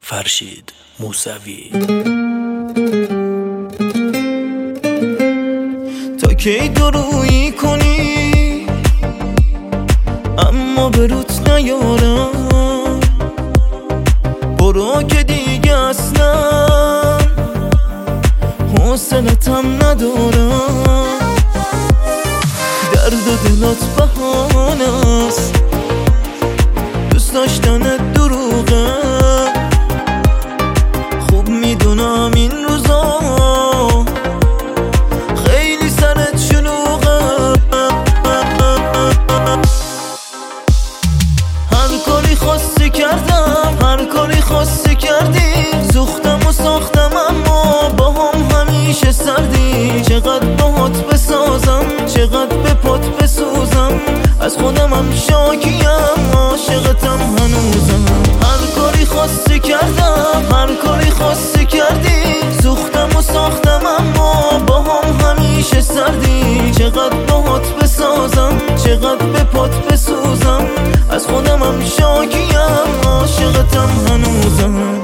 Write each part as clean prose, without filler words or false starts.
فرشید موسوی. تا کی درویی کنی اما به روت نیارم، برو که دیگه اصلا حوصلتم ندارم. درد دلات بهانه است، دوست داشتنت دروغه، خوب میدونم این روزا خیلی سرت شلوغه. هر کاری خواستی کردم، هر کاری خواستی کردی، سوختم و ساختم اما با هم همیشه سردی. چقدر باهات بسازم، چقدر به پات بسوزم، از خودمم شاکیم، عاشقتم هنوزم. هر کاری خواستی کردم، هر کاری خواستی کردی، سوختم و ساختم اما با هم همیشه سردی. چقدر باهات بسازم، چقدر به پات بسوزم، از خودمم شاکیم، عاشقتم هنوزم.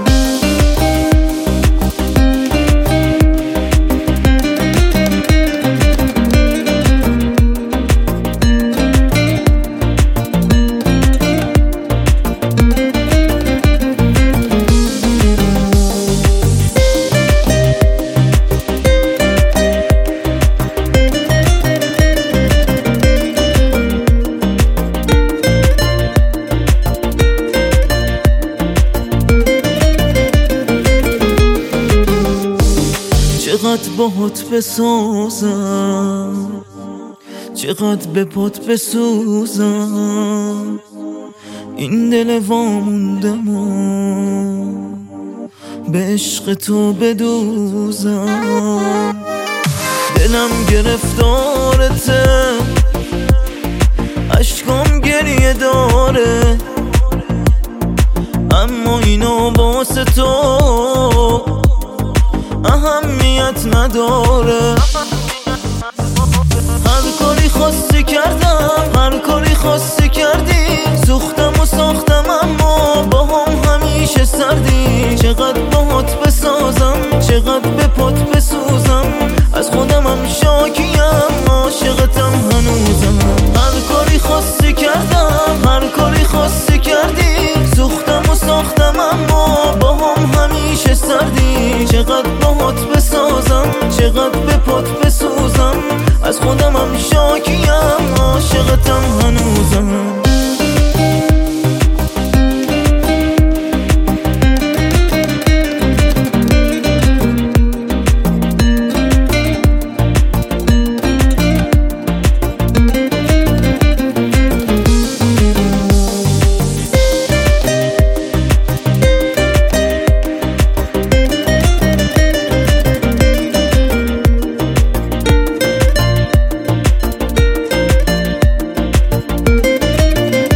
چقدر باهات بسازم، چقدر به پات بسوزم، این دل واموندم و به عشق تو بدوزم. دلم گرفتارته، اشکام گریه داره، اما اینو واسه تو اهمیت نداره. هر کاری خواستی کردم، هر کاری خواستی کردی، سوختم و ساختم اما با هم همیشه سردی. چقدر باهات بسازم، چقدر به پات بسوزم، از خودمم شاکیم، عاشقتم هنوزم. هر کاری خواستی کردم، هر کاری خواستی کردی، سوختم و ساختم اما با هم همیشه سردی. چقدر باهات بسازم، چقدر به پات بسوزم، از خودمم شاکیم، عاشقتم هنوزم.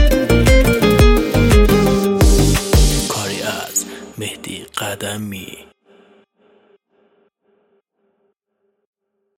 مهدی قدمی.